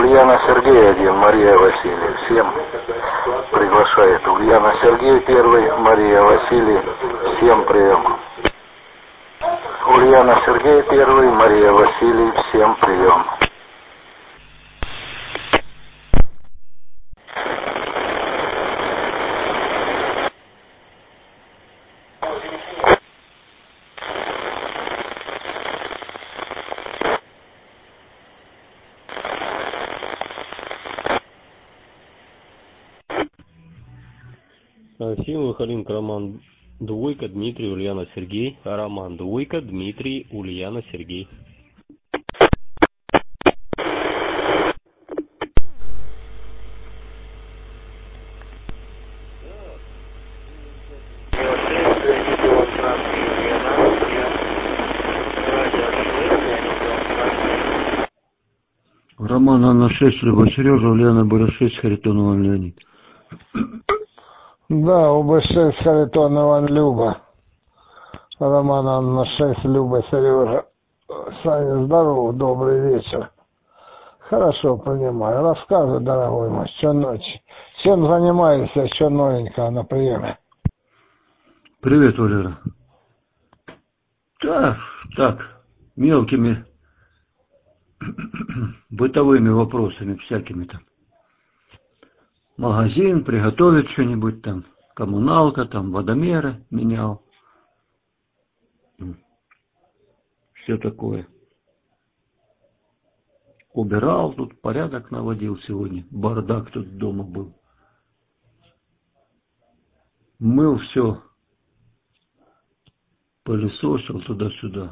Ульяна Сергей 1, Мария Василий. Всем приглашает. Ульяна Сергей 1, Мария Василий. Всем прием. Ульяна Сергей 1, Мария Василий. Всем прием. Символ Халинка, Роман Двойка, Дмитрий, Ульяна Сергей. Роман Двойка, Дмитрий, Ульяна Сергей. Роман Анна 6, Люба Сережа, Ульяна Боря 6, Харитон Иван Леонид. Да, УБ6 Харитон Иван Люба. Роман Анна 6, Люба Сережа. Саня, здорово, добрый вечер. Хорошо, понимаю. Рассказывай, дорогой мой, что ночи. Чем занимаешься, что новенького на приеме? Привет, Валера. Да, так, мелкими бытовыми вопросами всякими там. Магазин, приготовить что-нибудь там, коммуналка, там, водомеры менял. Все такое. Убирал тут, порядок наводил сегодня. Бардак тут дома был. Мыл все. Пылесосил туда-сюда.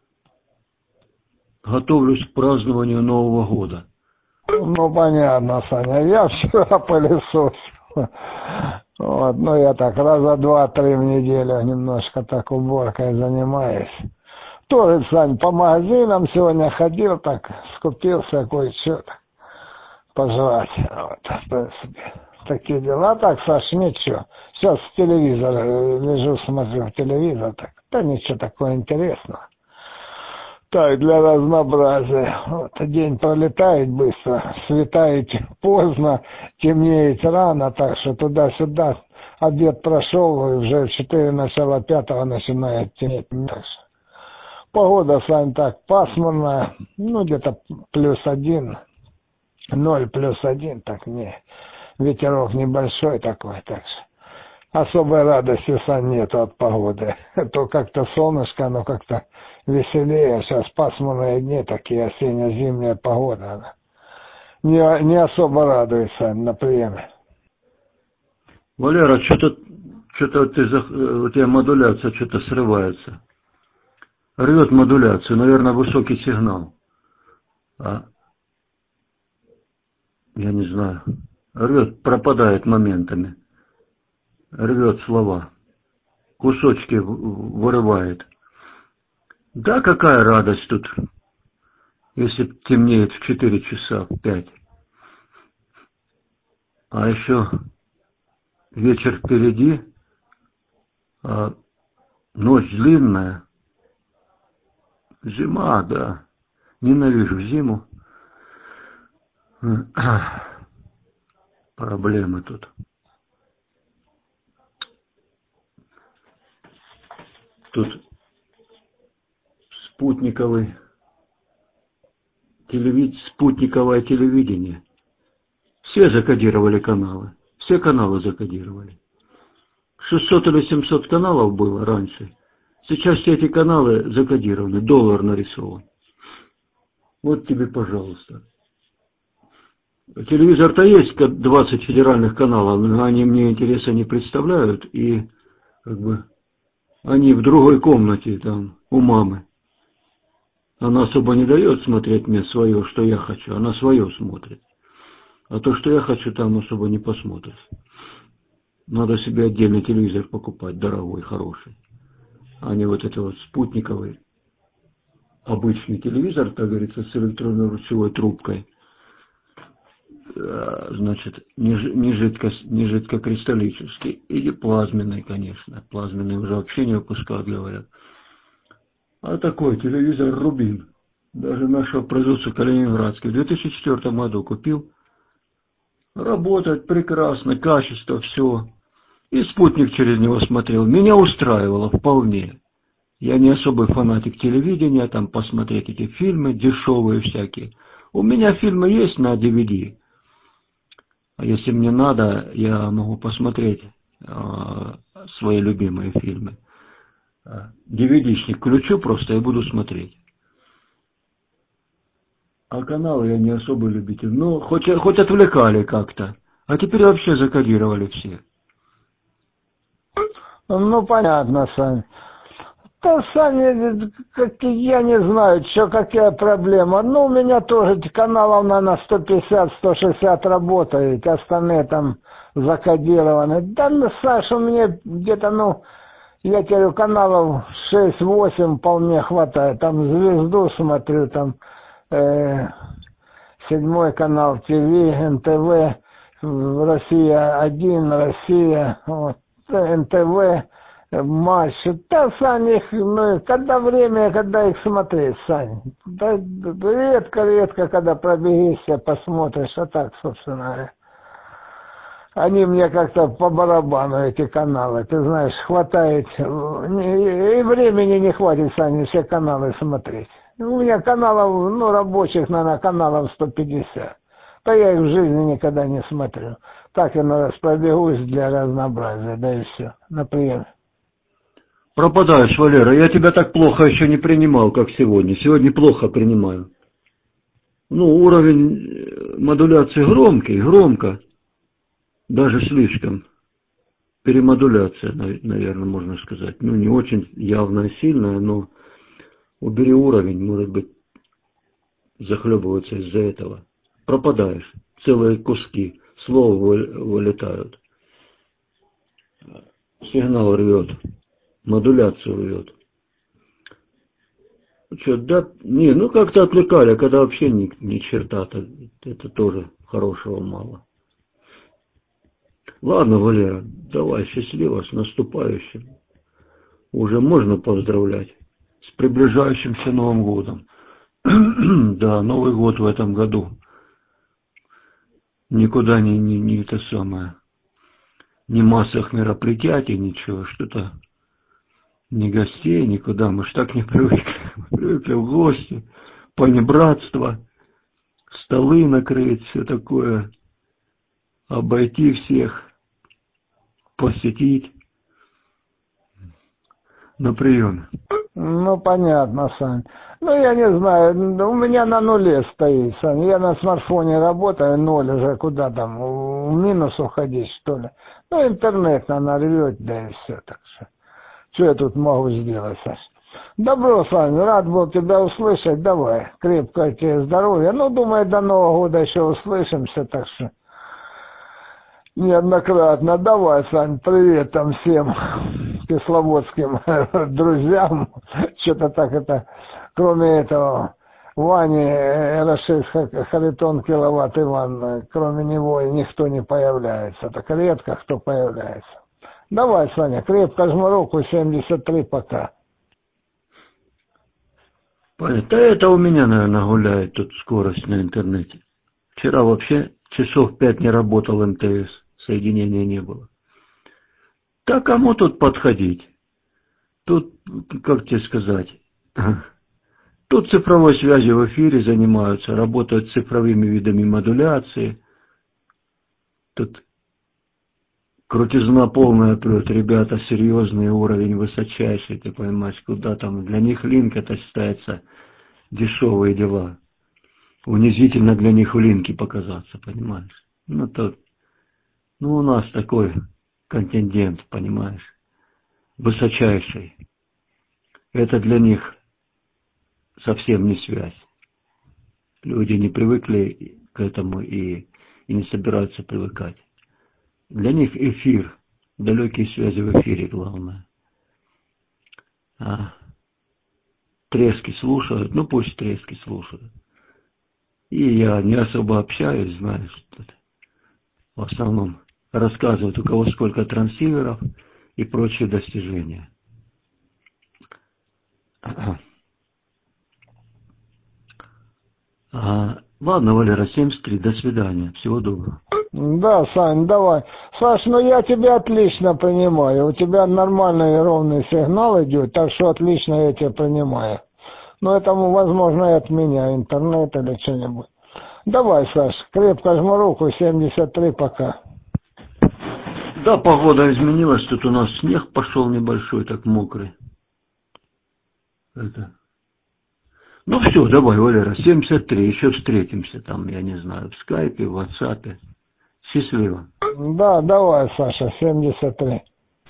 Готовлюсь к празднованию Нового года. Ну, понятно, Саня. Я вчера пылесосил. Вот, ну, я так раза 2-3 в неделю немножко так уборкой занимаюсь. Тоже, Сань, по магазинам сегодня ходил, так, скупился кое-что пожрать. Вот, в принципе, такие дела. Так, Саш, ничего. Сейчас телевизор, лежу, смотрю телевизор, так, да ничего такого интересного. Так, для разнообразия. Вот, день пролетает быстро, светает поздно, темнеет рано, так что туда-сюда. Обед прошел, и уже в 4 начала 5 начинает темнеть. Так что погода, Сань, так, пасмурная, ну, где-то +1, 0 +1, так, не, ветерок небольшой такой, так что особой радости, Сань, нету от погоды. То как-то солнышко, оно как-то веселее. Сейчас пасмурные дни, такие осенне-зимняя погода. Она не особо радует, Сань, на приеме. Валера, что-то у тебя модуляция что-то срывается. Рвет модуляцию, наверное, высокий сигнал. Я не знаю. Рвет, пропадает моментами. Рвет слова. Кусочки вырывает. Да, какая радость тут, если темнеет в 4 часа, в 5. А еще вечер впереди, а ночь длинная. Зима, да. Ненавижу зиму. Проблемы тут. Тут спутниковое телевидение. Все закодировали каналы. Все каналы закодировали. 600 или 700 каналов было раньше. Сейчас все эти каналы закодированы. Доллар нарисован. Вот тебе, пожалуйста. Телевизор-то есть 20 федеральных каналов, но они мне интереса не представляют. И как бы они в другой комнате там у мамы. Она особо не дает смотреть мне свое, что я хочу. Она свое смотрит. А то, что я хочу, там особо не посмотришь. Надо себе отдельный телевизор покупать, дорогой, хороший. А не вот это вот спутниковый. Обычный телевизор, так говорится, с электронной ручевой трубкой. Значит, не жидкокристаллический. Или плазменный, конечно. Плазменный уже вообще не выпускают, говорят. А такой телевизор Рубин. Даже нашего производства Калининградский. В 2004 году купил. Работает прекрасно, качество, все. И спутник через него смотрел. Меня устраивало вполне. Я не особый фанатик телевидения, там посмотреть эти фильмы дешевые всякие. У меня фильмы есть на DVD. А если мне надо, я могу посмотреть свои любимые фильмы. DVD-шник включу просто и буду смотреть. А каналы я не особый любитель. Ну, хоть отвлекали как-то. А теперь вообще закодировали все. Ну, понятно, Сань. Да, Саня, я не знаю, что, какая проблема. Ну, у меня тоже каналов, наверное, 150-160 работает, остальные там закодированы. Да, ну, Саша, у меня где-то, я тебе говорю, каналов 6-8 вполне хватает. Там «Звезду» смотрю, там 7 канал ТВ, НТВ, Россия-1, Россия, вот, НТВ, Матч. Да, Сань, их, когда время, когда их смотреть, Сань. Да, редко, когда пробегишься, посмотришь, а так, собственно говоря. Они мне как-то по барабану, эти каналы, ты знаешь, хватает, и времени не хватит, Сань, все каналы смотреть. У меня каналов, рабочих, наверное, каналов 150. Да я их в жизни никогда не смотрю. Так я пробегусь для разнообразия, да и все, например. Пропадаешь, Валера. Я тебя так плохо еще не принимал, как сегодня. Сегодня плохо принимаю. Уровень модуляции громкий, громко. Даже слишком. Перемодуляция, наверное, можно сказать. Не очень явная, сильная, но убери уровень, может быть, захлебываются из-за этого. Пропадаешь. Целые куски. Слова вылетают. Сигнал рвет. Модуляцию рвет. Как-то отвлекали, когда вообще ни черта-то. Это тоже хорошего мало. Ладно, Валера, давай, счастливо, с наступающим. Уже можно поздравлять. С приближающимся Новым годом. Да, Новый год в этом году. Никуда не это самое. Ни массовых мероприятий, ничего, что-то. Ни гостей, никуда. Мы ж так не привыкли. Мы привыкли в гости, понебратство, столы накрыть, все такое. Обойти всех, посетить на прием. Понятно, Сань. Я не знаю, у меня на нуле стоит, Сань. Я на смартфоне работаю, 0 уже, куда там, в минус уходить, что ли. Интернет она рвет, да и все, так что. Что я тут могу сделать, Саш? Добро, Сань, рад был тебя услышать, давай. Крепкого тебе здоровья. Думаю, до Нового года еще услышимся, так что. Неоднократно. Давай, Сань, привет там всем кисловодским друзьям. Что-то так это, кроме этого, Вани R6 Харитон киловатт Иван, кроме него никто не появляется. Так редко кто появляется. Давай, Саня, крепко жму руку, 73 пока. Понятно. Да это у меня, наверное, гуляет тут скорость на интернете. Вчера вообще часов 5 не работал МТС. Соединения не было. Да кому тут подходить? Тут, как тебе сказать, тут цифровой связью в эфире занимаются, работают цифровыми видами модуляции. Тут крутизна полная прет, ребята, серьезный уровень, высочайший, ты понимаешь, куда там, для них линк это считается дешевые дела. Унизительно для них в линке показаться, понимаешь. У нас такой контингент, понимаешь, высочайший. Это для них совсем не связь. Люди не привыкли к этому и не собираются привыкать. Для них эфир, далекие связи в эфире главное. Трески слушают, пусть трески слушают. И я не особо общаюсь, знаешь, в основном рассказывают, у кого сколько трансиверов и прочие достижения. Ладно, Валера, 73, до свидания, всего доброго. Да, Сань, давай. Саш, ну я тебя отлично понимаю. У тебя нормальный и ровный сигнал идет, так что отлично я тебя понимаю. Но это, возможно, и от меня, интернет или что-нибудь. Давай, Саш, крепко жму руку, 73, пока. Да, погода изменилась, тут у нас снег пошел небольшой, так мокрый. Ну все, давай, Валера, 73, еще встретимся там, я не знаю, в скайпе, в WhatsApp. Счастливо. Да, давай, Саша, 73.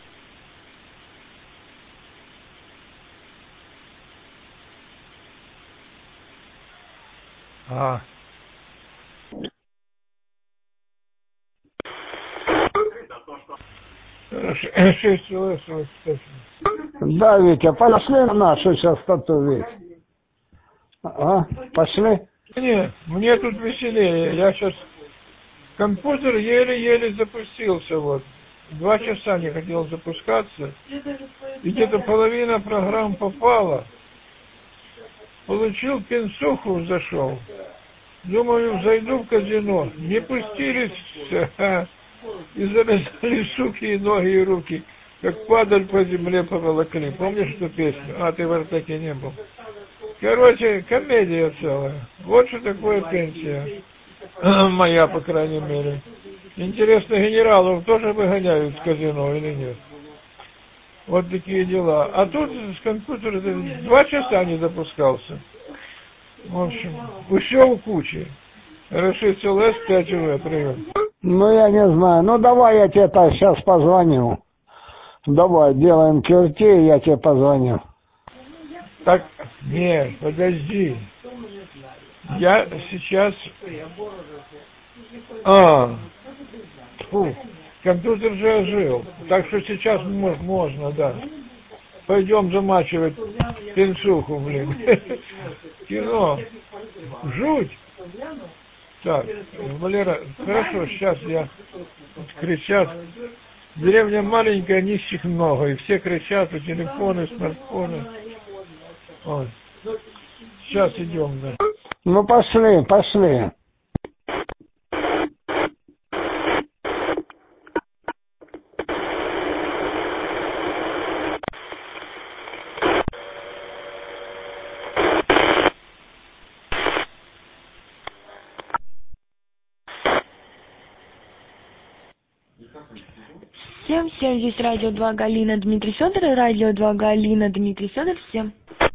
Да, Витя, пошли на нашу частоту, Вить. Пошли? Нет, мне тут веселее. Я сейчас компьютер еле-еле запустился. Вот 2 часа не хотел запускаться. И где-то половина программ попала. Получил пенсуху, зашел. Думаю, зайду в казино. Не пустили, и завязали суки и ноги, и руки. Как падаль по земле поволокли. Помнишь эту песню? А, ты в Артаке не был. Короче, комедия целая. Вот что такое пенсия. Моя, по крайней мере. Интересно, генералов тоже выгоняют в казино или нет? Вот такие дела. А тут с компьютера 2 часа не запускался. В общем, все у кучи. Расширил С5В, привет. Ну, я не знаю. Ну, давай я тебе так сейчас позвоню. Давай, делаем QRT, и я тебе позвоню. Так, нет, подожди. Я сейчас... компьютер же ожил. Так что сейчас можно, да. Пойдем замачивать пенсуху, блин. Кино. Жуть. Так, Валера, хорошо, сейчас я... Кричат. Деревня маленькая, нищих много. И все кричат, и телефоны, смартфоны. Ой. Сейчас идем, да. Ну, пошли. Всем, здесь Радио 2 Галина, Дмитрий Федор, и Радио 2 Галина, Дмитрий Федор, всем.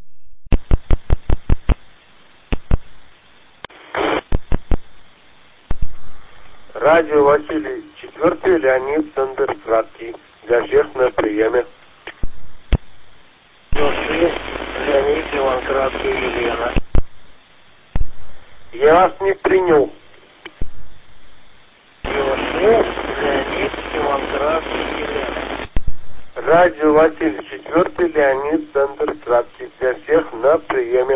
Радио Василий, 4-й Леонид Сандер-Краткий, для всех на приеме. 6 Леонид Иван Краткий, Елена. Я вас не принял. 6 Леонид Иван Краткий, Елена. Радио Василий, 4-й Леонид Сандер-Краткий, для всех на приеме.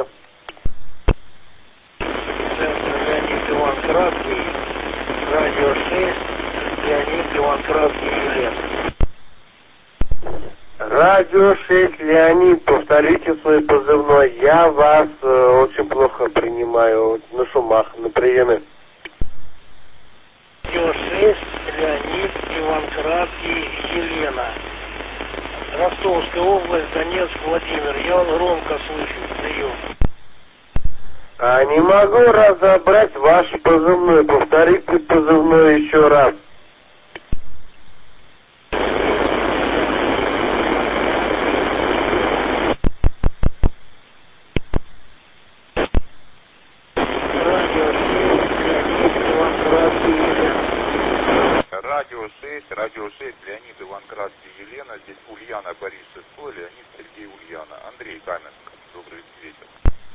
Леонид Иван Краткий. Радио 6 Леонид Иван Краткий, Елена. Радио 6 Леонид, повторите свой позывной. Я вас очень плохо принимаю на шумах, на приеме. Радио 6 Леонид Иван Краткий, Елена. Ростовская область, Донецк, Владимир. Я вас громко слышу. Прием. Не могу разобрать ваш позывной. Повторите позывной еще раз. Радио 6, Леонид Иван Краткий, Елена. Здесь Ульяна, Борис VI, Леонид, Сергей, Ульяна. Андрей Каменск. Добрый вечер.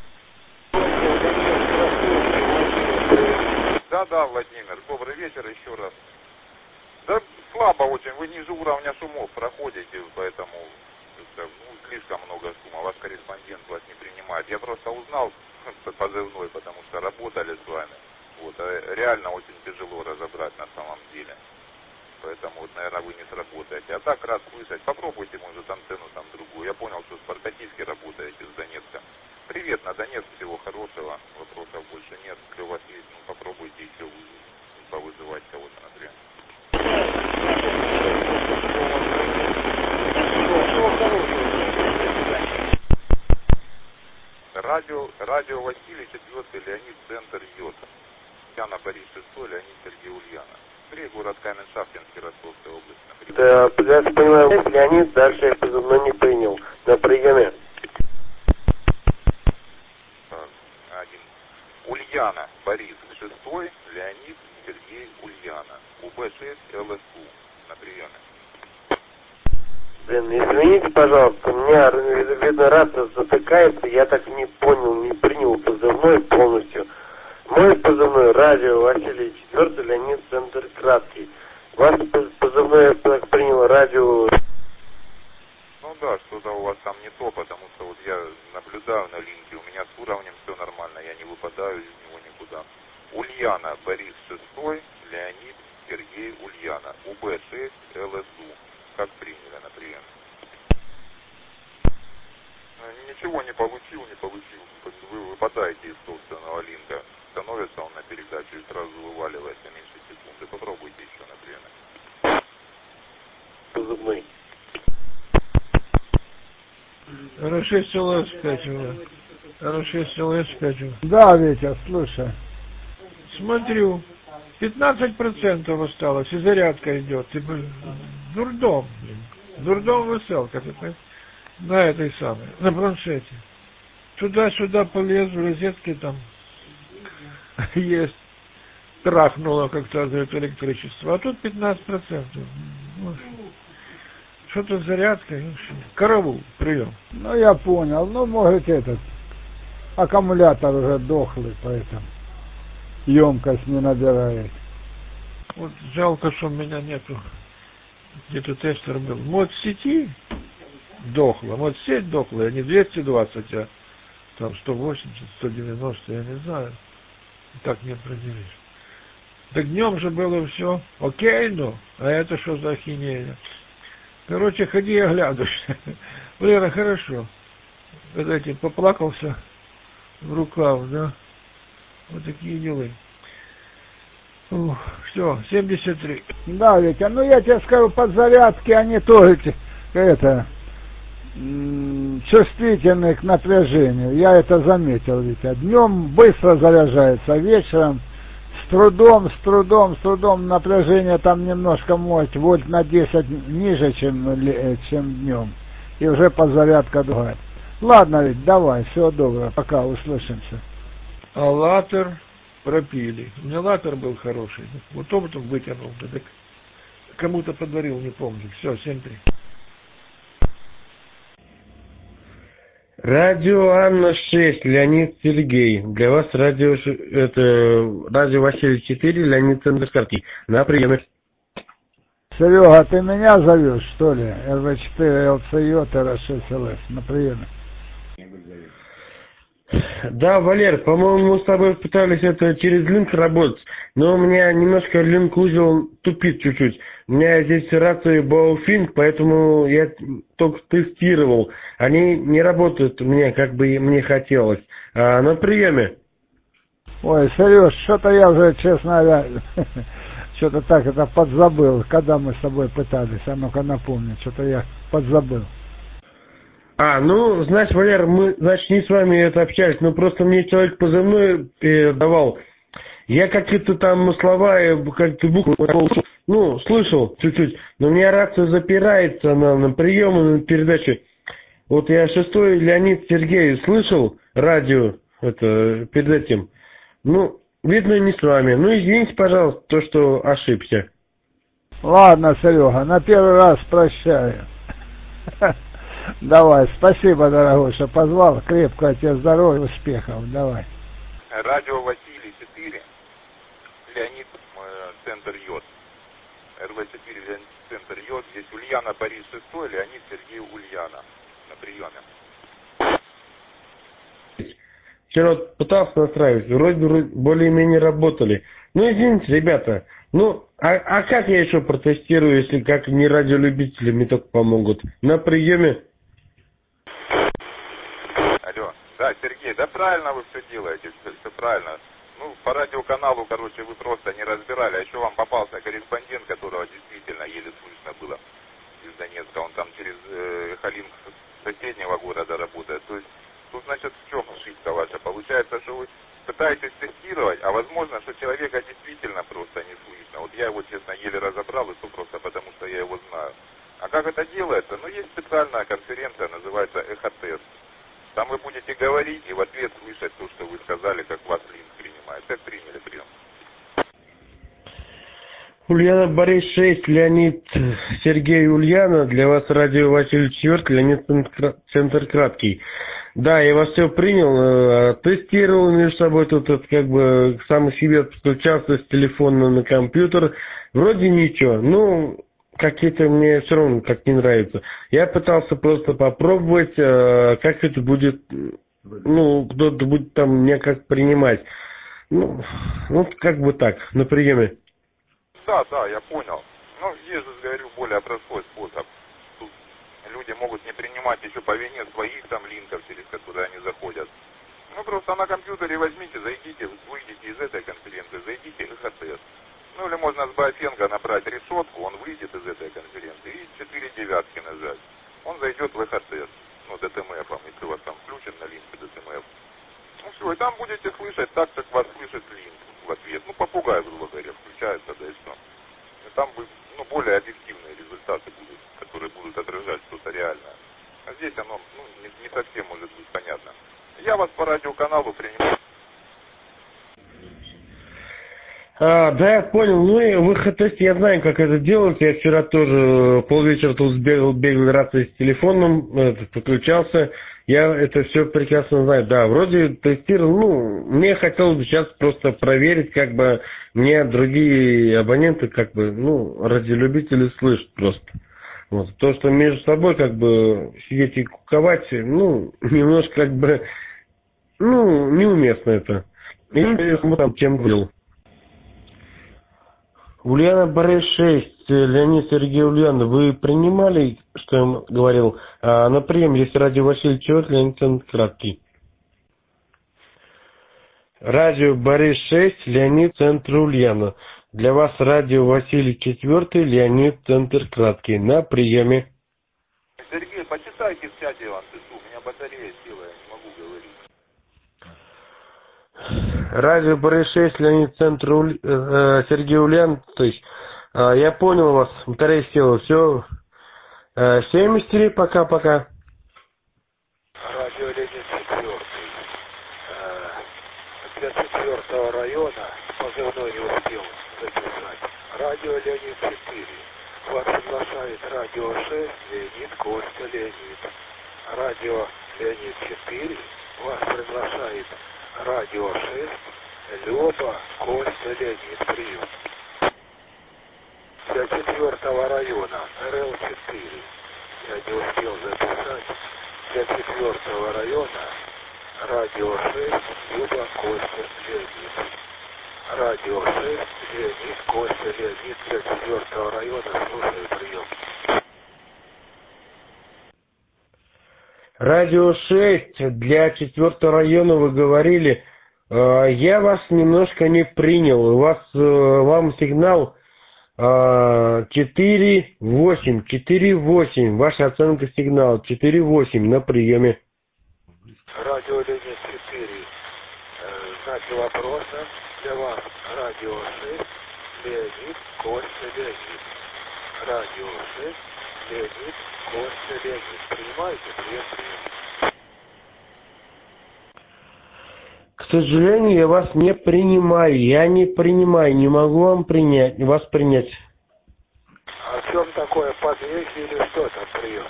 Да, Владимир, добрый вечер еще раз. Да слабо очень, вы ниже уровня шумов проходите, поэтому слишком много шума. Ваш корреспондент вас не принимает. Я просто узнал позывной, потому что работали с вами. Вот, а реально очень тяжело разобрать на самом деле. Поэтому, наверное, вы не сработаете. А так, рад слышать. Попробуйте, может, антенну там другую. Я понял, что с Спартакиевской работаете, с Донецка. Привет, на Донецк, всего хорошего. Вопросов больше нет. Если у вас есть, попробуйте еще повызывать кого-то, например. Радио Василий 4, Леонид, центр Йота. Яна Борис 6, Леонид, Сергей, Ульяна. Город Камень-Шахтинский, Ростовская область. Да, я понимаю, Леонид, дальше я позывной не принял. На приеме. Так, 1. Ульяна, Борис 6, Леонид, Сергей, Ульяна. УБ-6, ЛСУ. На приеме. Блин, извините, пожалуйста, у меня, видно, рация затыкается, я так не понял, не принял позывной полностью. Мой позывной радио Василий 4, Леонид, центр краткий. Ваш позывной, я так принял, радио... Ну да, что-то у вас там не то, потому что вот я наблюдаю на линке, у меня с уровнем все нормально, я не выпадаю из него никуда. Ульяна, Борис 6, Леонид, Сергей, Ульяна. УБ-6, ЛСУ. Как приняли на прием? Ничего не получил. Вы выпадаете из собственного линка. Становится он на передачу и сразу вываливается меньше секунды. Попробуйте еще на приеме. Позывной. РШ-СЛС скачиваю. РШ-СЛС скачиваю. Да, Витя, слушай. Смотрю, 15% осталось, и зарядка идет. Типа, дурдом, блин. Дурдом веселка, на этой самой, на планшете. Туда-сюда полез, в розетке там есть. Трахнуло как-то от электричества. А тут 15%. Ну, что-то с зарядкой. Караул, прием. Ну, я понял. Ну, может, этот аккумулятор уже дохлый, поэтому емкость не набирает. Вот жалко, что у меня нету. Где-то тестер был. Мод сети дохла. Мод сеть дохла, не 220, а там 180, 190, я не знаю. Так не определишь. Так днем же было все окей, ну, а это что за ахинея? Короче, ходи и оглядывайся. Лера, хорошо. Вот этим поплакался в рукав, да? Вот такие дела. Все, 73. Да, Витя, ну я тебе скажу, подзарядки, они тоже чувствительны к напряжению. Я это заметил, Витя. Днем быстро заряжается, а вечером с трудом напряжение там немножко может вольт на 10 ниже, чем днем. И уже подзарядка другая. Ладно, ведь, давай, всего доброго, пока, услышимся. А латер пропили. У меня латер был хороший. Вот опытом вытянул. Так кому-то подарил, не помню. Все, 7-3. Радио Анна 6, Леонид, Сергей. Для вас радио Василий 4, Леонид, центр краткий. На приеме. Серега, ты меня зовешь, что ли? РВ4, ЛЦЙ, РШ-СЛС. На приеме. Да, Валер, по-моему, мы с тобой пытались это через линк работать, но у меня немножко линк-узел тупит чуть-чуть. У меня здесь рации Baufinc, поэтому я только тестировал. Они не работают у меня, как бы мне хотелось. На приеме. Ой, Сереж, что-то я уже, честно говоря, что-то так это подзабыл, когда мы с тобой пытались. А ну-ка напомни, что-то я подзабыл. Ну, значит, Валер, мы, значит, не с вами это общались, но просто мне человек позывной давал. Я какие-то там слова, как-то буквы, слышал чуть-чуть, но у меня рация запирается на приемы, на передаче. Вот я 6-й Леонид, Сергей слышал радио перед этим. Видно, не с вами. Извините, пожалуйста, то, что ошибся. Ладно, Серега, на первый раз прощаю. Давай, спасибо, дорогой, что позвал. Крепкого тебе здоровья, успехов. Давай. Радио Василий 4, Леонид, центр Йод. РВ-4, Леонид, центр Йод. Здесь Ульяна, Борис 6, Леонид, Сергей, Ульяна. На приеме. Вчера пытался настраивать, вроде более-менее работали. Извините, ребята. А как я еще протестирую, если как не радиолюбители мне только помогут? На приеме. Алло, Да, Сергей, да правильно вы все делаете, все правильно. Ну, по радиоканалу, короче, вы просто не разбирали, а еще вам попался корреспондент, которого действительно еле слышно было из Донецка. Он там через Халинг соседнего города работает. То есть, тут, значит, в чем ошибка ваша? Получается, что вы пытаетесь тестировать, а возможно, что человека действительно просто не слышно. Вот я его, честно, еле разобрал, и то просто потому, что я его знаю. А как это делается? Ну, есть специальная конференция, называется «Эхотест». Там вы будете говорить и в ответ слышать то, что вы сказали, как вас линк принимает. Как приняли прием? Ульяна Борис 6, Леонид Сергей Ульяна. Для вас радио Василий 4, Леонид Центр Краткий. Да, я вас все принял, тестировал между собой тут, как бы сам себе подключался с телефона на компьютер. Вроде ничего, ну, какие-то мне все равно как не нравится. Я пытался просто попробовать, как это будет, ну, кто-то будет там меня как принимать. Ну, как бы так, на приеме. Да, я понял. Ну, есть же, говорю, более простой способ. Тут люди могут не принимать еще по вине своих там линков, через которые они заходят. Ну, просто на компьютере возьмите, зайдите, выйдите из этой конференции, зайдите в Эхотест. Ну, или можно с Бофенко набрать решетку, он выйдет из этой конференции и 4 девятки нажать. Он зайдет в Эхотест, ну, ДТМФом, если у вас там включен на линке ДТМФ. Ну, все, и там будете слышать так, как вас слышит линк в ответ. Ну, попугай, грубо говоря, включается, да и все. И там ну, более объективные результаты будут, которые будут отражать что-то реальное. А здесь оно, ну, не совсем может быть понятно. Я вас по радиоканалу принимаю. Да, я понял. Ну и в Эхотесте я знаю, как это делать. Я вчера тоже полвечера тут бегал рации с телефоном, подключался. Я это все прекрасно знаю. Да, вроде тестировал. Ну, мне хотелось бы сейчас просто проверить, как бы мне другие абоненты, как бы, ну, радиолюбители слышат просто. Вот. То, что между собой, как бы, сидеть и куковать, ну, немножко, как бы, ну, неуместно это. И там тем был. Ульяна Борис 6, Леонид Сергей Ульяна, вы принимали, что я говорил, на прием, если радио Василий 4, Леонид Центр Краткий? Радио Борис 6, Леонид Центр Ульяна. Для вас радио Василий 4, Леонид Центр Краткий. На приеме. Сергей, почитайте в чате вам, у меня батарея села, я не могу говорить. Радио Борис 6, Леонид Центр Сергей Ульян. То есть, я понял вас, батарея села, все. Всем мистери, пока-пока. Радио Леонид 4. Для 4-го района позывной не успел записать. Радио Леонид 4. Вас приглашает радио 6, Леонид Костя Леонид. Радио Леонид 4. Вас приглашает радио 6, Люба Костя Леонид. Прием. Для 4-го района РЛ-4. Я не успел записать. Для 4-го района радио 6, Люба Костя Леонид. Радио 6, Леонид Костя Леонид. Для 4-го района слушаю прием. Радио 6, для 4-го района вы говорили. Я вас немножко не принял. Вам сигнал 4-8. 4-8. Ваша оценка сигнала 4-8 на приеме. Радио Леонид 4. Знаки вопроса для вас. Радио 6, Леонид Костя Леонид. Радио 6, Леонид Костя Леонид. Принимаете? Прием. К сожалению, я вас не принимаю. Я не принимаю. Не могу вас принять. А в чем такое, подвехи или что там прием?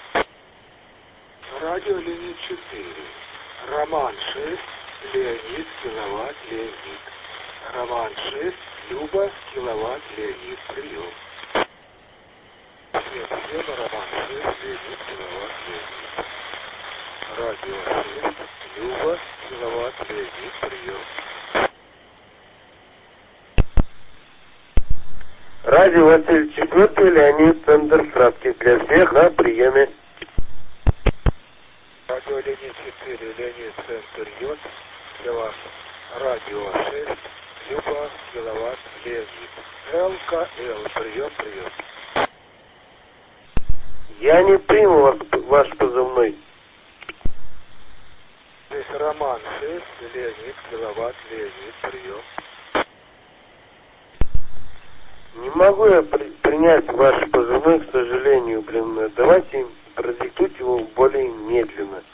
Радио Леонид 4. Роман 6, Леонид, киловатт, Леонид. Роман 6, Люба, киловатт, Леонид. Прием. Схема Роман 6, Леонид, киловатт, Леонид. Радио 6, Люба, киловатт, Леонид. Прием. Радио Василий 4, Леонид Центр Краткий. Для всех на приеме. Радио Леонид 4. 4 Леонид Центр Йод. Для вас радио 6. Люба Киловатт Леонид. ЛКЛ. Прием. Я не приму ваш позывной. Здесь Роман 6, Леонид, Киловатт, Леонид, прием. Не могу я принять ваш позывной, к сожалению, блин. Давайте продиктуйте его более медленно.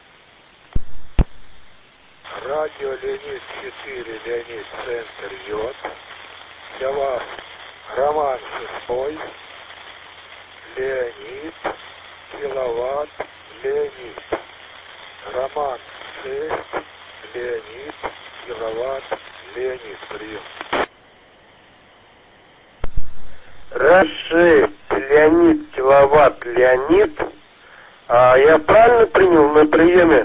Радио Леонид 4, Леонид, Центр Йод. Для вас Роман 6, Леонид, Киловатт, Леонид. Роман 6, Леонид, Киловатт, Леонид, прием. Раз-6, Леонид, Киловатт, Леонид. Я правильно принял на приеме?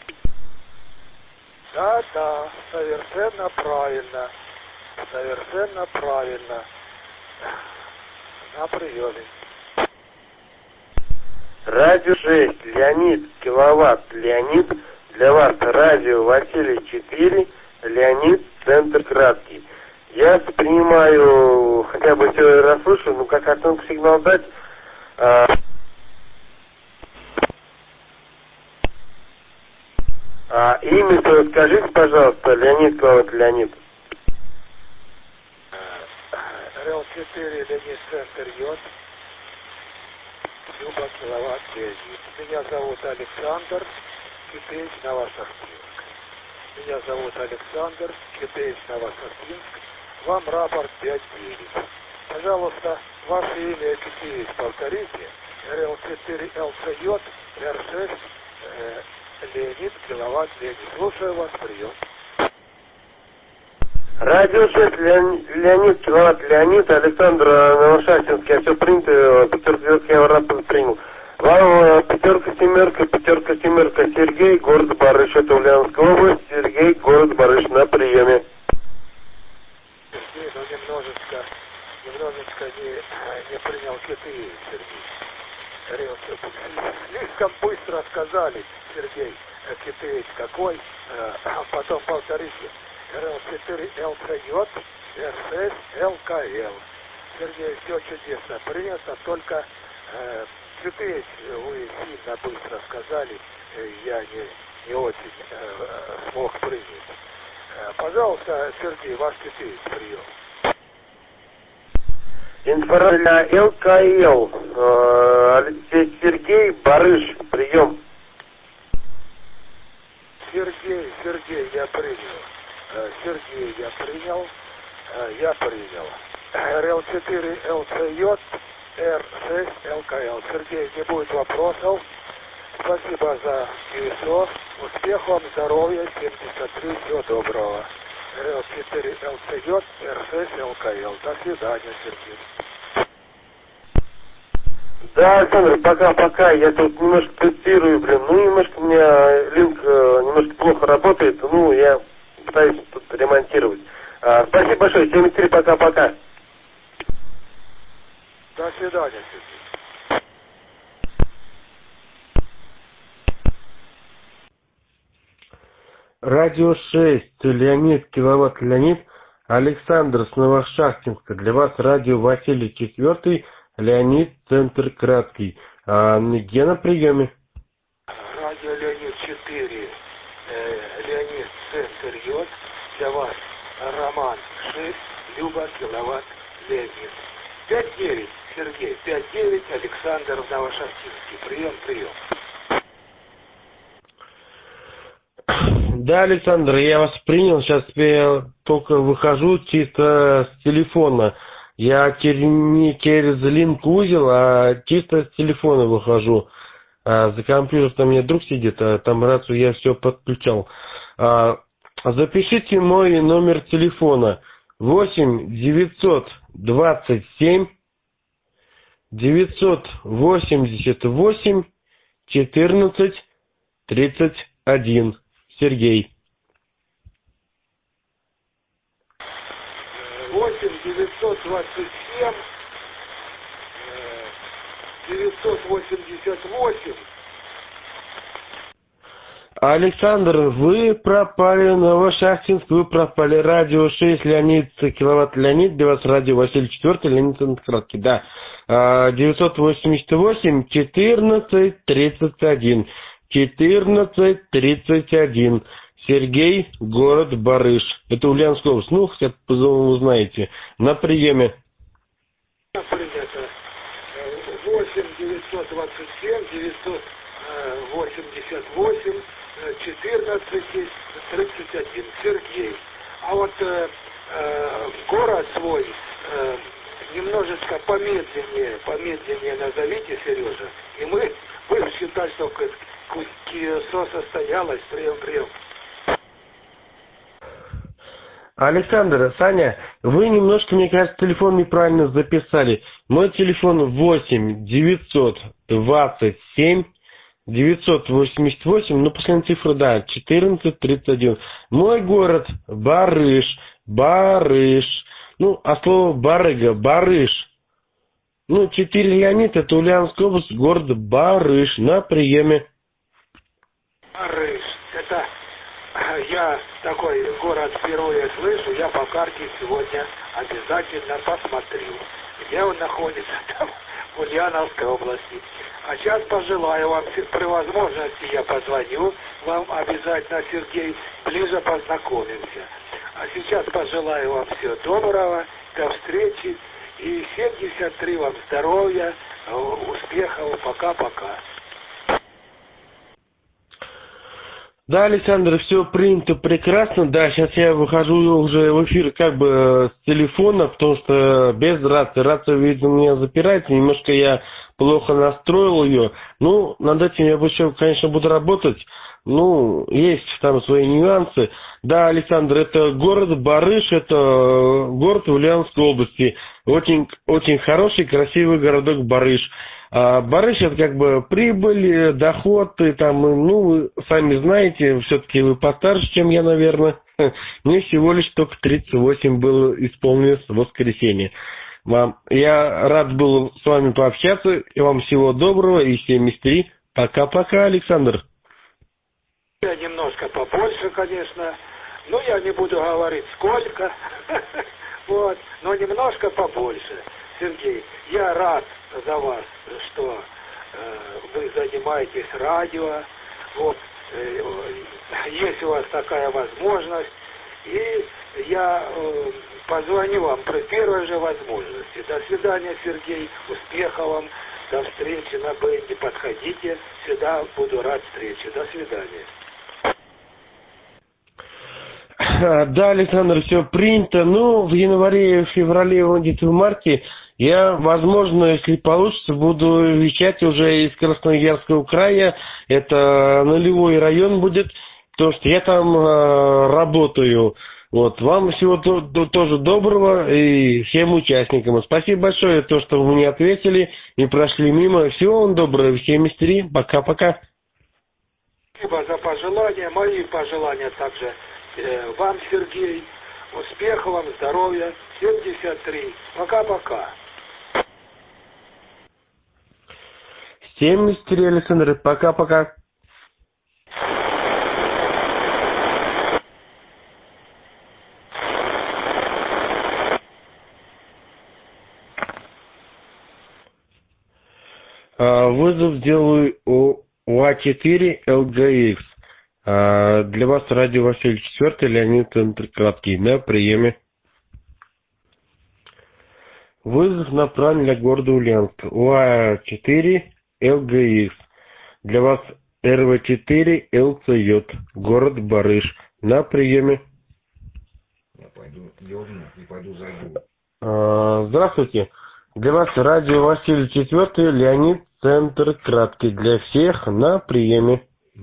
Да, совершенно правильно. На приеме. Радио 6, Леонид, Киловатт, Леонид. Для вас радио Василий 4, Леонид, Центр Краткий. Я принимаю, хотя бы все расслышу, ну как оценку сигнал дать. Имя свое скажите, пожалуйста, Леонид, Киловатт, Леонид. РЛ-4, Леонид, Центр Йод. Люба, Киловатт, Леонид. Меня зовут Александр, Китеевич, Новосахтинск. Вам рапорт 5-9. Пожалуйста, ваше имя Китеевич повторите. РЛ-4, ЛЦЙ, Р6, Леонид, Киловатт, Леонид. Слушаю вас, прием. Радио 6, Леонид, Киловатт, Леонид, Александр, Новошахтинск. Я все принято, пятерка, я рапорт принял. Вам пятерка, семерка, Сергей, город Барыш, это Ульяновская область, Сергей, город Барыш, на приеме. Сергей, но немножечко не принял Китеевич, Сергей. Слишком быстро сказали, Сергей, Китеевич какой, потом повторите. РЛ-4, ЛЦЙ, Р6, ЛКЛ. Сергей, все чудесно принято, только Китеевич, вы сильно быстро сказали, я не очень смог принять. Пожалуйста, Сергей, ваш Китеевич, прием. Информация ЛКЛ. Сергей, Барыш, прием. Сергей, я принял. РЛ-4, ЛЦЙ, Р6, ЛКЛ. Сергей, не будет вопросов. Спасибо за КСО. Успехов вам, здоровья, 73, всего доброго. РЛ-4, ЛЦЙ, Р6, ЛКЛ. До свидания, Сергей. Да, Александр, пока. Я тут немножко тестирую, немножко у меня линк немножко плохо работает, я пытаюсь тут ремонтировать. Спасибо большое, 73, пока. До свидания, Сергей. Радио 6, Леонид, Киловатт, Леонид, Александр с Новошахтинска. Для вас радио Василий 4, Леонид, Центр Краткий. Где на приеме? Радио Леонид 4, Леонид, Центр Йод. Для вас Роман 6, Люба, Киловатт, Леонид. 5-9, Сергей, 5-9, Александр в Новошахтинске. Прием. Да, Александр, я вас принял. Сейчас я только выхожу чисто с телефона. Я не через линк-узел, а чисто с телефона выхожу. За компьютером там у меня друг сидит, а там рацию я все подключал. Запишите мой номер телефона. 8-927 988 14 31. Сергей. 8-927 988 Александр, вы пропали, Новошахтинск, вы пропали. Радио 6, Леонид, киловатт Леонид, для вас радио Василий 4, Леонид краткий, да. 988 14 31. 14 31. Сергей, город Барыш. Это Ульяновская область. Ну, хотя бы вы знаете. На приеме. Принято. 8 927 988 14 31. Сергей. А вот город свой немножечко помедленнее назовите, Сережа. И мы будем считать, что КИСО состоялось. Прием. Александр, Саня, вы немножко, мне кажется, телефон неправильно записали. Мой телефон 8 927 988, ну, последняя цифра, да, 14 31. Мой город Барыш. Ну, а слово барыга, Барыш. Ну, 4 Леонид, это Ульяновская область, город Барыш, на приеме. Барыш, это я такой город впервые слышу, я по карте сегодня обязательно посмотрю, где он находится, там, в Ульяновской области. А сейчас пожелаю вам, при возможности я позвоню вам обязательно, Сергей, ближе познакомимся. А сейчас пожелаю вам всего доброго, до встречи, и 73 вам здоровья, успехов, пока-пока. Да, Александр, все принято прекрасно. Да, сейчас я выхожу уже в эфир как бы с телефона, потому что без рации. Рация, видно, у меня запирается. Немножко я плохо настроил ее. Ну, над этим я еще, конечно, буду работать. Ну, есть там свои нюансы. Да, Александр, это город Барыш, это город Ульяновской области. Очень, очень хороший, красивый городок Барыш. Барыш — это как бы прибыль, доход, и там, ну, вы сами знаете, все-таки вы постарше, чем я, наверное. Мне всего лишь только 38 было исполнилось в воскресенье. Я рад был с вами пообщаться, и вам всего доброго, и 73. Пока-пока, Александр. Я немножко побольше, конечно, но я не буду говорить сколько, вот, но немножко побольше. Сергей, я рад за вас, что вы занимаетесь радио, вот, есть у вас такая возможность, и я позвоню вам при первой же возможности. До свидания, Сергей, успехов вам, до встречи на бенде, подходите, всегда буду рад встрече. До свидания. Да, Александр, все принято. Ну, в январе, в феврале, где-то в марте я, возможно, если получится, буду вещать уже из Красноярского края. Это нулевой район будет, потому что я там работаю. Вот, вам всего тоже доброго и всем участникам. Спасибо большое, то, что вы мне ответили и прошли мимо. Всего вам доброго, всем истери. Пока-пока. Спасибо за пожелания. Мои пожелания также вам, Сергей. Успехов вам, здоровья. 73. Пока-пока. 73, Александр. Пока-пока. Вызов сделаю у УА-4 ЛГХ. Для вас радио Василий 4, Леонид Центр краткий, на приеме. Вызов направлен для города Ульяновск. УА-4 ЛГХ. Для вас РВ-4 ЛЦЙ, город Барыш, на приеме. Я пойду зайду. Здравствуйте. Для вас радио Василий 4, Леонид Центр краткий, для всех на приеме.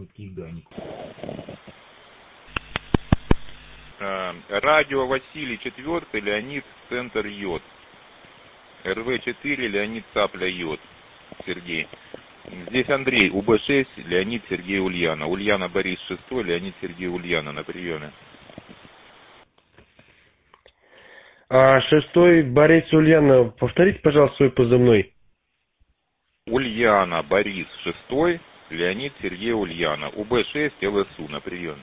Радио Василий 4, Леонид Центр Йод. РВ-4, Леонид Цапля Йод. Сергей. Здесь Андрей, УБ-6, Леонид Сергей Ульяна. Ульяна Борис 6, Леонид Сергей Ульяна на приеме. 6 Борис Ульяна, повторите, пожалуйста, свой позывной. Ульяна Борис 6, Леонид, Сергей, Ульяна. УБ-6, ЛСУ на приеме.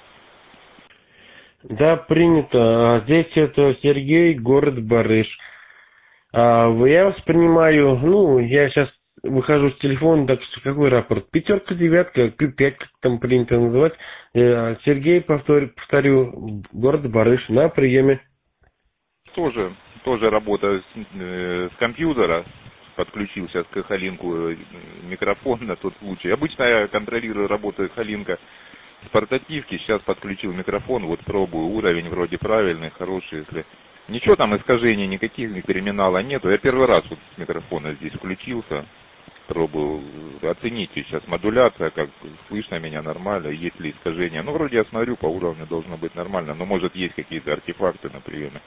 Да, принято. Здесь это Сергей, город Барыш. Я воспринимаю, я сейчас выхожу с телефона, так что какой рапорт? 5, 9, 5, как там принято называть. Сергей, повторю, город Барыш на приеме. Тоже работа с компьютера. Подключил сейчас к Халинку микрофон на тот случай. Обычно я контролирую работу Халинка с портативки. Сейчас подключил микрофон, вот пробую. Уровень вроде правильный, хороший, если... Ничего там искажений никаких, ни терминала нету. Я первый раз вот с микрофона здесь включился. Пробую. Оцените сейчас модуляция, как слышно меня нормально, есть ли искажения. Вроде я смотрю, по уровню должно быть нормально. Но может есть какие-то артефакты на приеме.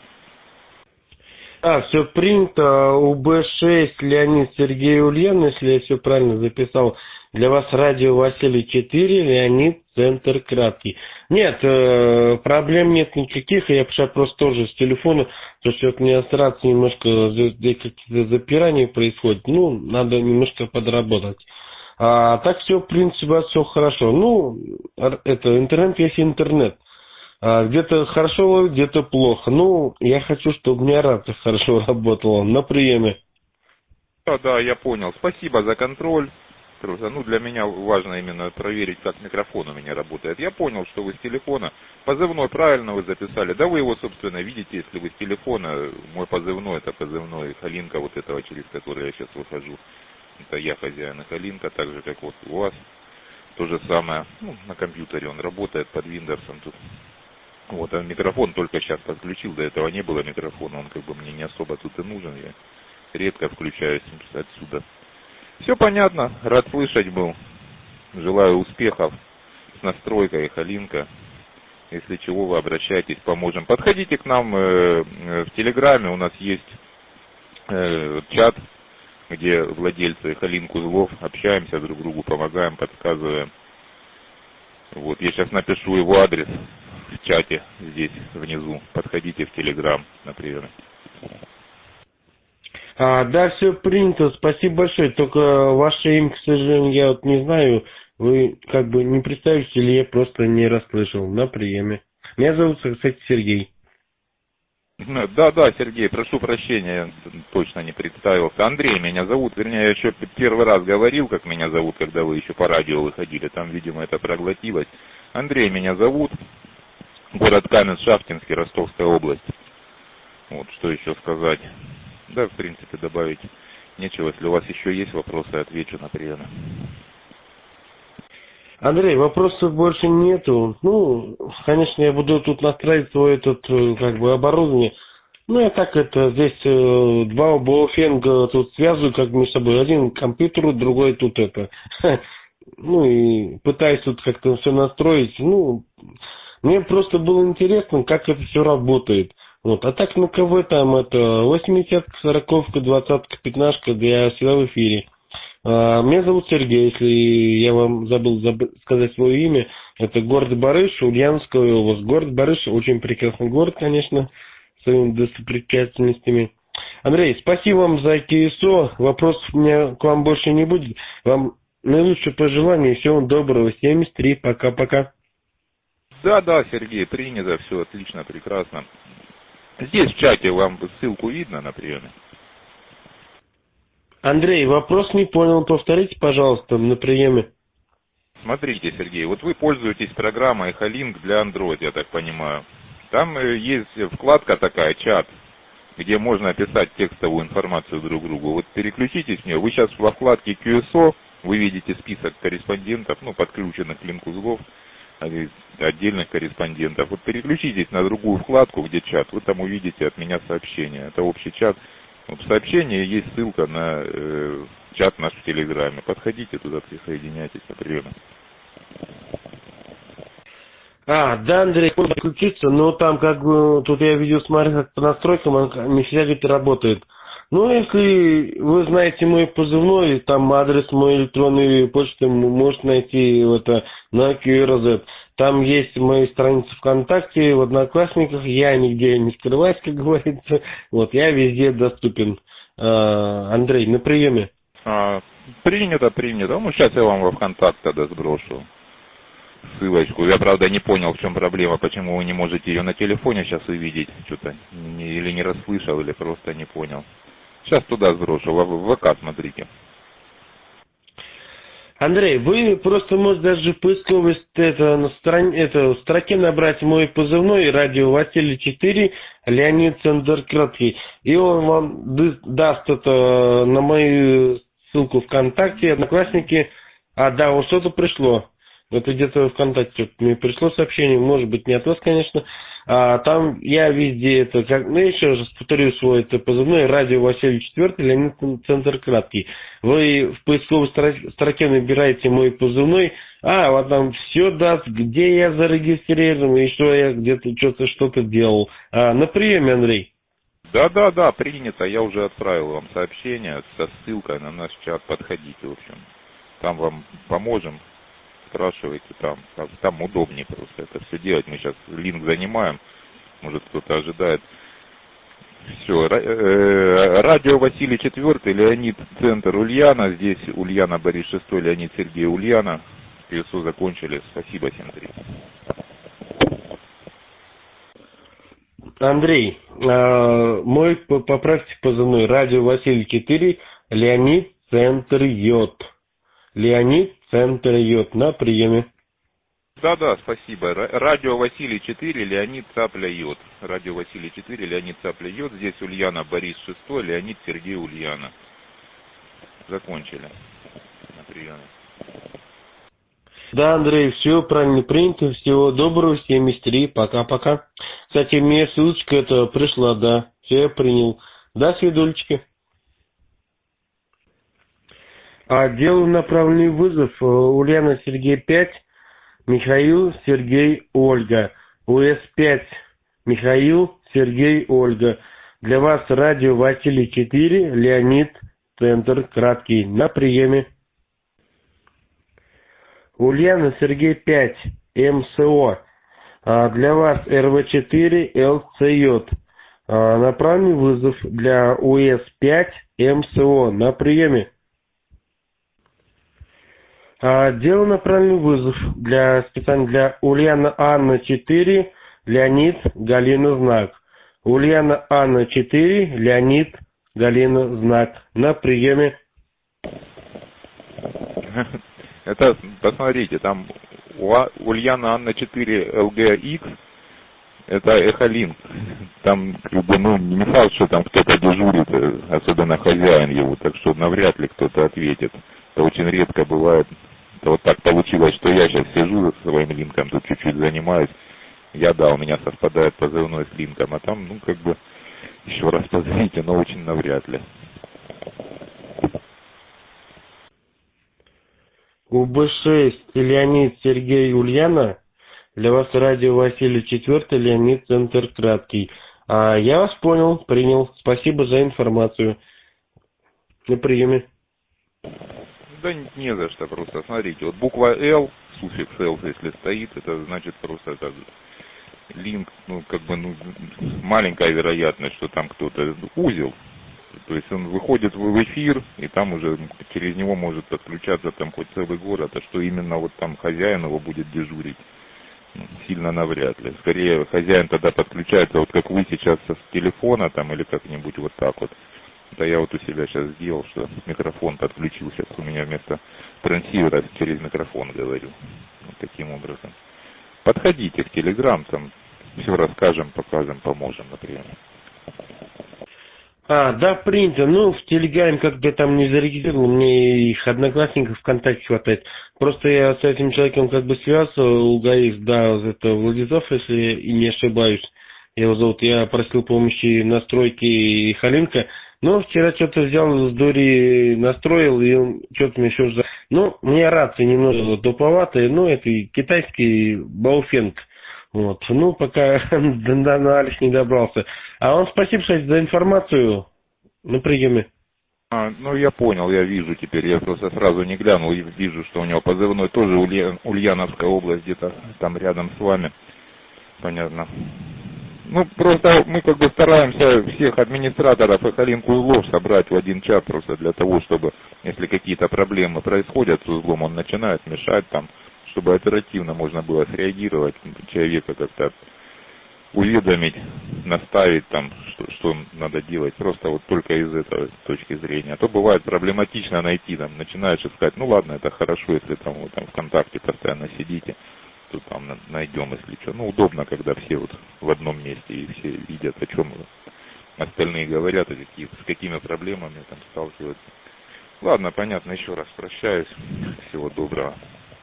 Все принято. УБ-6, Леонид, Сергей, Ульяна, если я все правильно записал. Для вас радио Василий 4, Леонид, центр краткий. Нет, проблем нет никаких. Я просто тоже с телефона, потому что у меня с рацией немножко какие-то запирания происходят. Надо немножко подработать. А так все, в принципе, у вас все хорошо. Интернет есть интернет. Где-то хорошо, где-то плохо. Я хочу, чтобы у меня рация хорошо работала на приеме. Да, я понял. Спасибо за контроль. Для меня важно именно проверить, как микрофон у меня работает. Я понял, что вы с телефона. Позывной правильно вы записали. Да вы его, собственно, видите, если вы с телефона. Мой позывной, это позывной Халинка, вот этого, через который я сейчас выхожу. Это я хозяин Халинка, так же, как вот у вас. То же самое. На компьютере он работает под Windows тут. А микрофон только сейчас подключил. До этого не было микрофона. Он мне не особо тут и нужен. Я редко включаюсь отсюда. Все понятно, рад слышать был. Желаю успехов с настройкой Халинка. Если чего, вы обращайтесь, поможем. Подходите к нам в Телеграме, у нас есть чат, где владельцы Халинк узлов общаемся друг другу, помогаем, подсказываем. Я сейчас напишу его адрес в чате здесь внизу. Подходите в Телеграм, например. Да, все принято, спасибо большое. Только ваше имя, к сожалению, я не знаю. Вы не представите, или я просто не расслышал на приеме. Меня зовут, кстати, Сергей. Да, Сергей, прошу прощения, я точно не представился. Андрей меня зовут, вернее, я еще первый раз говорил, как меня зовут, когда вы еще по радио выходили. Там, видимо, это проглотилось. Андрей меня зовут, город Каменск-Шахтинский, Ростовская область. Что еще сказать. Да, в принципе, добавить нечего. Если у вас еще есть вопросы, отвечу на приеме. Андрей, вопросов больше нету. Конечно, я буду тут настраивать свое оборудование. Я так здесь два Боуфенга тут связываю между собой. Один к компьютеру, другой тут и пытаюсь тут как-то все настроить. Мне просто было интересно, как это все работает. А так на КВ там 80-ка, 40-ка, 20-ка, 15-ка, я всегда в эфире. Меня зовут Сергей, если я вам забыл сказать свое имя. Это город Барыш, Ульяновская область. Город Барыш, очень прекрасный город, конечно, с своими достопримечательностями. Андрей, спасибо вам за КСО. Вопросов у меня к вам больше не будет. Вам наилучшие пожелания. Всего вам доброго. 73. Пока-пока. Да, Сергей, принято. Все отлично, прекрасно. Здесь в чате вам ссылку видно на приеме. Андрей, вопрос не понял. Повторите, пожалуйста, на приеме. Смотрите, Сергей, вы пользуетесь программой Халинк для Android, я так понимаю. Там есть вкладка такая, чат, где можно писать текстовую информацию друг другу. Переключитесь в нее. Вы сейчас во вкладке QSO, вы видите список корреспондентов, подключенных к линк-узлов, отдельных корреспондентов. Переключитесь на другую вкладку, где чат. Вы там увидите от меня сообщение. Это общий чат. В сообщении есть ссылка на чат наш в Телеграме. Подходите туда, присоединяйтесь на прием. Да, Андрей, можно подключиться, но там тут я видео смотрю, как по настройкам, не всегда это работает. Если вы знаете мой позывной, там адрес моей электронной почты можете найти на QRZ. Там есть мои страницы ВКонтакте, в Одноклассниках. Я нигде не скрываюсь, как говорится. Я везде доступен. Андрей, на приеме. Принято. Ну, сейчас я вам во ВКонтакт тогда сброшу ссылочку. Я, правда, не понял, в чем проблема, почему вы не можете ее на телефоне сейчас увидеть. Что-то или не расслышал, или просто не понял. Сейчас туда сброшу, в ВК смотрите. Андрей, вы просто можете даже в поисковой в строке набрать мой позывной радио Василий 4 Леонид Центр Краткий. И он вам даст это на мою ссылку ВКонтакте, Одноклассники. Да, вот что-то пришло. Это где-то ВКонтакте мне пришло сообщение, может быть, не от вас, конечно. Там я везде это, я еще раз повторю свой позывной, радио Василий 4, Леонид Центр Краткий. Вы в поисковой строке набираете мой позывной, вот там все даст, где я зарегистрирован, и что я где-то что-то делал. На приеме, Андрей. Да, принято. Я уже отправил вам сообщение со ссылкой на наш чат. Подходите, в общем. Там вам поможем. Спрашивайте там удобнее просто это все делать. Мы сейчас линк занимаем, может кто-то ожидает. Все, радио Василий 4, Леонид Центр Ульяна, здесь Ульяна Борис 6, Леонид Сергей Ульяна. ПСО закончили, спасибо всем. Андрей, мой поправьте позывной, радио Василий 4, Леонид Центр Йод. Леонид Центр Йод на приеме. Да, спасибо. Радио Василий 4, Леонид Цапля Йод. Радио Василий 4, Леонид Цапля Йод. Здесь Ульяна Борис 6, Леонид Сергей Ульяна. Закончили на приеме. Да, Андрей, все правильно принято. Всего доброго, 73. Пока-пока. Кстати, мне ссылочка это пришла, да. Все я принял. До свидулечки. Делаю направленный вызов. Ульяна Сергей 5, Михаил Сергей Ольга. УС-5, Михаил Сергей Ольга. Для вас радио Василий 4, Леонид Центр Краткий. На приеме. Ульяна Сергей 5, МСО. Для вас РВ4, ЛЦЙ. Направленный вызов для УС-5, МСО. На приеме. Делаю направленный вызов специально для Ульяна Анна 4, Леонид Галина Знак. Ульяна Анна 4, Леонид Галина Знак. На приеме. Это, посмотрите, там Ульяна Анна 4 ЛГХ, это Эхолинк. Там, не факт, что там кто-то дежурит, особенно хозяин его, так что навряд ли кто-то ответит. Это очень редко бывает. Это вот так получилось, что я сейчас сижу со своим линком, тут чуть-чуть занимаюсь. У меня совпадает позывной с линком, а там, еще раз позовите, но очень навряд ли. УБ-6, Леонид Сергей Ульяна. Для вас радио Василий 4, Леонид Центр Краткий. Я вас понял, принял. Спасибо за информацию. На приеме. Да не за что, просто смотрите, вот буква L, суффикс L, если стоит, это значит просто это линк, маленькая вероятность, что там кто-то узел, то есть он выходит в эфир, и там уже через него может подключаться там хоть целый город, а что именно вот там хозяин его будет дежурить, сильно навряд ли. Скорее хозяин тогда подключается, вот как вы сейчас с телефона там или как-нибудь вот так вот. Да я вот у себя сейчас сделал, что микрофон подключил. Сейчас у меня вместо трансивера через микрофон говорю. Вот таким образом. Подходите в Телеграм, там все расскажем, покажем, поможем, например. Да, принято. В Телеграме как-то там не зарегистрировал, мне их Одноклассников ВКонтакте хватает. Просто я с этим человеком связывался, Лугаев, это Владислав, если и не ошибаюсь, его зовут. Я просил помощи настройки Халинка. Вчера что-то взял с Дори, настроил, и он что-то мне еще... мне рация немного туповатая, это китайский Баофенг. Пока до Алекс не добрался. Вам спасибо, кстати, за информацию. На приеме. Я понял, я вижу теперь. Я просто сразу не глянул и вижу, что у него позывной тоже Ульяновская область, где-то там рядом с вами. Понятно. Просто мы стараемся всех администраторов Эхолинк узлов собрать в один чат просто для того, чтобы если какие-то проблемы происходят с узлом, он начинает мешать там, чтобы оперативно можно было среагировать, человека как-то уведомить, наставить там, что надо делать, просто вот только из этой точки зрения. А то бывает проблематично найти, там, начинаешь искать, ну ладно, это хорошо, если там вы там ВКонтакте постоянно сидите, то там найдем, если что. Ну, удобно, когда все вот в одном месте и все видят, о чем остальные говорят, с какими проблемами там сталкиваются. Ладно, понятно, еще раз прощаюсь. Всего доброго.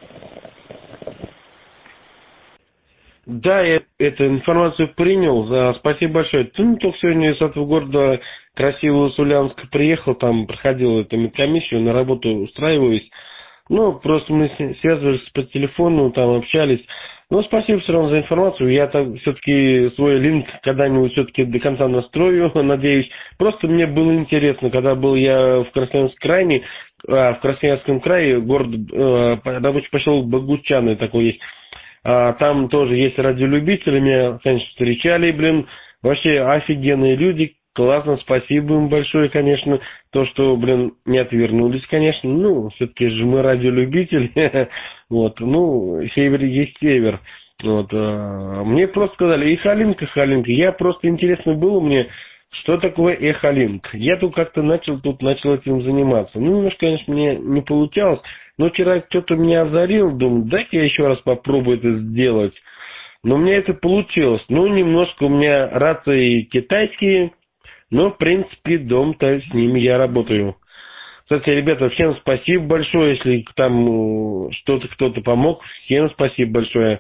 Да, я эту информацию принял. Спасибо большое. Ты только сегодня из этого города красивого с Ульяновска приехал, там проходил эту медкомиссию, на работу устраиваюсь. Ну, просто мы связывались по телефону, там общались. Ну, спасибо все равно за информацию. Я там все-таки свой линк когда-нибудь все-таки до конца настрою, надеюсь. Просто мне было интересно, когда был я в Красноярском крае, город, рабочий поселок Богучаны такой есть. Там тоже есть радиолюбители, меня, конечно, встречали, вообще офигенные люди, классно, спасибо им большое, конечно, то, что, не отвернулись, конечно, ну, все-таки же мы радиолюбители, вот, ну, север есть север, вот, мне просто сказали, Эхолинк, я просто интересно было мне, что такое Эхолинк, я тут как-то начал этим заниматься, ну, немножко, конечно, мне не получалось, но вчера кто-то меня озарил, думаю, дайте я еще раз попробую это сделать. Но у меня это получилось. Ну, немножко у меня рации китайские, но, в принципе, дом-то с ними я работаю. Кстати, ребята, всем спасибо большое, если там кто-то помог. Всем спасибо большое.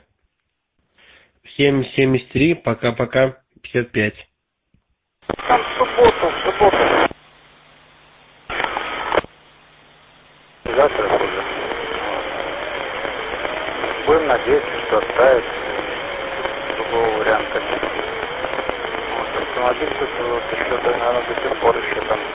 773, пока-пока, 55. Там в субботу. Завтра хуже. Будем надеяться, что оставят. Другого варианта нет. Вот, автомобиль тут вот еще